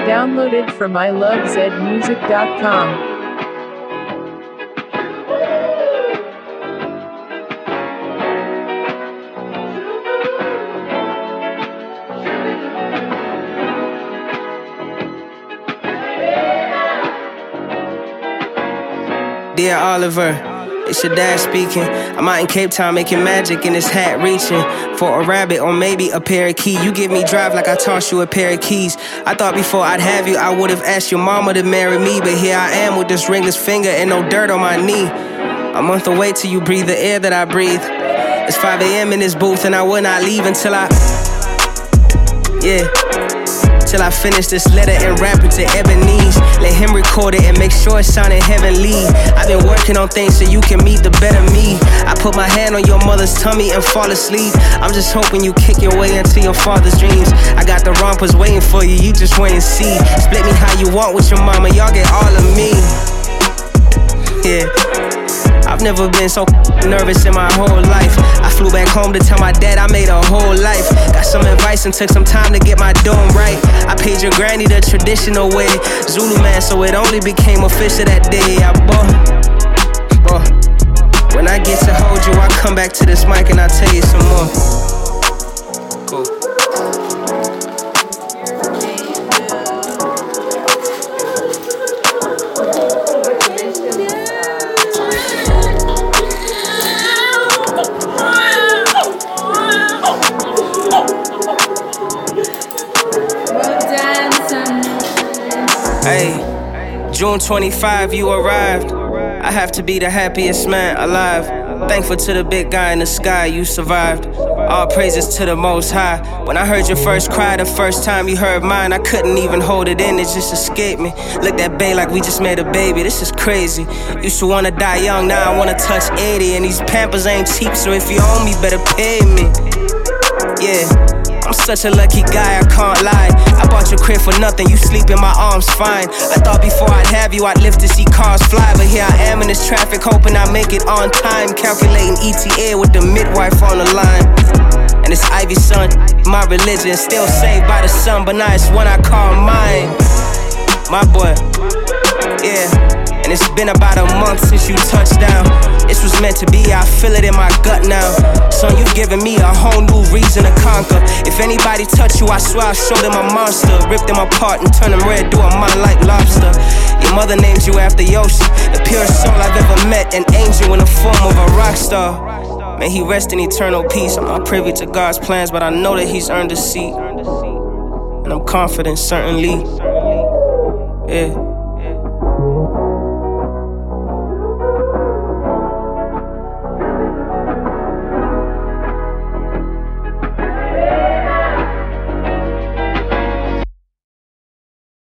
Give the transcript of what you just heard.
Downloaded from ilovezmusic.com. Dear Oliver, it's your dad speaking. I'm out in Cape Town making magic in this hat reaching for a rabbit or maybe a parakeet. You give me drive like I tossed you a pair of keys. I thought before I'd have you, I would have asked your mama to marry me. But here I am with this ringless finger and no dirt on my knee. A month away till you breathe the air that I breathe. It's 5 a.m. in this booth and I will not leave until till I finish this letter and rap it to Ebenezer. Let him record it and make sure it sounded heavenly. I've been working on things so you can meet the better me. I put my hand on your mother's tummy and fall asleep. I'm just hoping you kick your way into your father's dreams. I got the rompers waiting for you, you just wait and see. Split me how you want with your mama, y'all get all of me. Yeah, I've never been so nervous in my whole life. I flew back home to tell my dad I made a whole life. Got some advice and took some time to get my dome right. I paid your granny the traditional way, Zulu man, so it only became official that day. When I get to hold you, I come back to this mic and I tell you some more. Cool. Hey, June 25, you arrived. I have to be the happiest man alive. Thankful to the big guy in the sky, you survived. All praises to the Most High. When I heard your first cry, the first time you heard mine, I couldn't even hold it in, it just escaped me. Looked at Bay like we just made a baby, this is crazy. Used to wanna die young, now I wanna touch 80. And these Pampers ain't cheap, so if you owe me, better pay me. Yeah, I'm such a lucky guy, I can't lie. I bought your crib for nothing, you sleep in my arms fine. I thought before I'd have you, I'd live to see cars fly. But here I am in this traffic, hoping I make it on time. Calculating ETA with the midwife on the line. And it's Ivy's son, my religion. Still saved by the sun, but now it's one I call mine. My boy, yeah. And it's been about a month since you touched down. This was meant to be, I feel it in my gut now. Son, you've given me a whole new reason to conquer. If anybody touch you, I swear I'll show them a monster. Rip them apart and turn them red, do a mind like lobster. Your mother named you after Yoshi, the purest soul I've ever met. An angel in the form of a rock star. May he rest in eternal peace. I'm not privy to God's plans, but I know that he's earned a seat. And I'm confident, certainly. Yeah.